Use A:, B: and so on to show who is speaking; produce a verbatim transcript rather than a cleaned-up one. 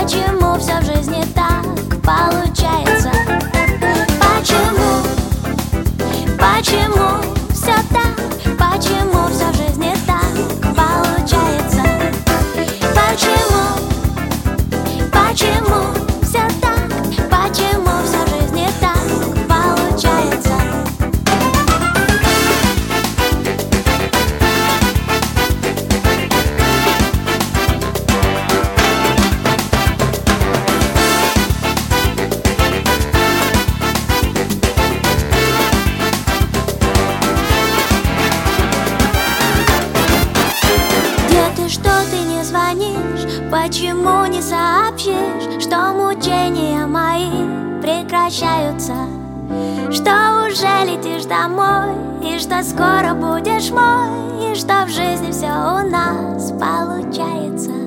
A: Почему все в жизни так получается? Почему? Почему все так? Почему все в жизни так получается? Почему? Почему все так? Почему все в жизни так получается? Что ты не звонишь, почему не сообщишь, что мучения мои прекращаются, что уже летишь домой, и что скоро будешь мой, и что в жизни все у нас получается.